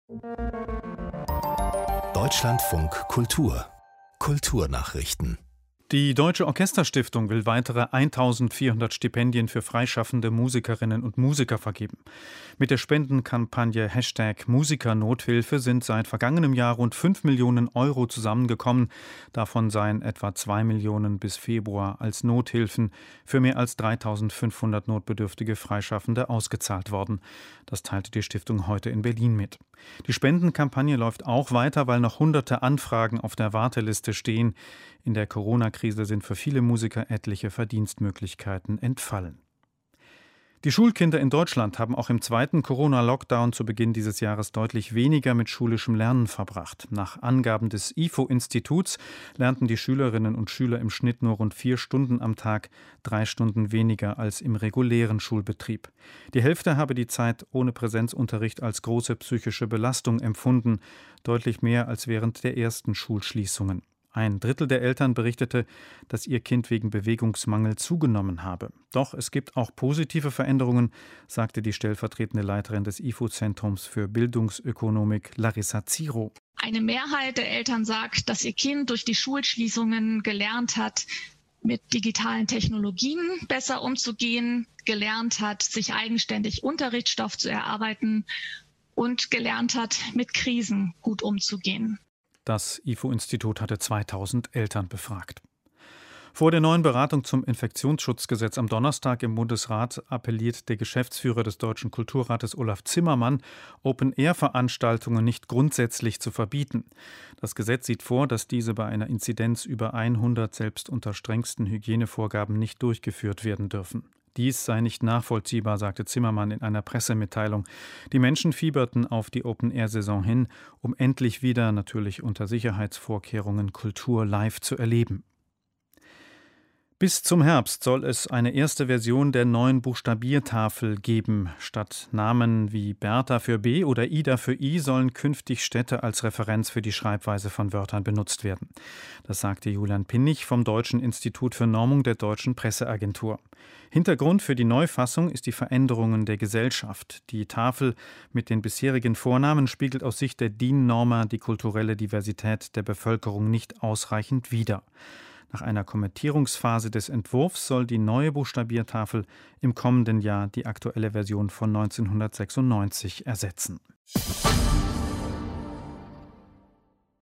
Deutschlandfunk Kultur Kulturnachrichten. Die Deutsche Orchesterstiftung will weitere 1400 Stipendien für freischaffende Musikerinnen und Musiker vergeben. Mit der Spendenkampagne #Musikernothilfe sind seit vergangenem Jahr rund 5 Millionen Euro zusammengekommen. Davon seien etwa 2 Millionen bis Februar als Nothilfen für mehr als 3500 notbedürftige Freischaffende ausgezahlt worden. Das teilte die Stiftung heute in Berlin mit. Die Spendenkampagne läuft auch weiter, weil noch hunderte Anfragen auf der Warteliste stehen. In der Corona-Krise sind für viele Musiker etliche Verdienstmöglichkeiten entfallen. Die Schulkinder in Deutschland haben auch im zweiten Corona-Lockdown zu Beginn dieses Jahres deutlich weniger mit schulischem Lernen verbracht. Nach Angaben des IFO-Instituts lernten die Schülerinnen und Schüler im Schnitt nur rund 4 Stunden am Tag, 3 Stunden weniger als im regulären Schulbetrieb. Die Hälfte habe die Zeit ohne Präsenzunterricht als große psychische Belastung empfunden, deutlich mehr als während der ersten Schulschließungen. 1/3 der Eltern berichtete, dass ihr Kind wegen Bewegungsmangel zugenommen habe. Doch es gibt auch positive Veränderungen, sagte die stellvertretende Leiterin des IFO-Zentrums für Bildungsökonomik Larissa Ziro. Eine Mehrheit der Eltern sagt, dass ihr Kind durch die Schulschließungen gelernt hat, mit digitalen Technologien besser umzugehen, gelernt hat, sich eigenständig Unterrichtsstoff zu erarbeiten und gelernt hat, mit Krisen gut umzugehen. Das IFO-Institut hatte 2000 Eltern befragt. Vor der neuen Beratung zum Infektionsschutzgesetz am Donnerstag im Bundesrat appelliert der Geschäftsführer des Deutschen Kulturrates Olaf Zimmermann, Open-Air-Veranstaltungen nicht grundsätzlich zu verbieten. Das Gesetz sieht vor, dass diese bei einer Inzidenz über 100 selbst unter strengsten Hygienevorgaben nicht durchgeführt werden dürfen. Dies sei nicht nachvollziehbar, sagte Zimmermann in einer Pressemitteilung. Die Menschen fieberten auf die Open-Air-Saison hin, um endlich wieder, natürlich unter Sicherheitsvorkehrungen, Kultur live zu erleben. Bis zum Herbst soll es eine erste Version der neuen Buchstabiertafel geben. Statt Namen wie Bertha für B oder Ida für I sollen künftig Städte als Referenz für die Schreibweise von Wörtern benutzt werden. Das sagte Julian Pinnig vom Deutschen Institut für Normung der Deutschen Presseagentur. Hintergrund für die Neufassung ist die Veränderungen der Gesellschaft. Die Tafel mit den bisherigen Vornamen spiegelt aus Sicht der DIN-Norma die kulturelle Diversität der Bevölkerung nicht ausreichend wider. Nach einer Kommentierungsphase des Entwurfs soll die neue Buchstabiertafel im kommenden Jahr die aktuelle Version von 1996 ersetzen.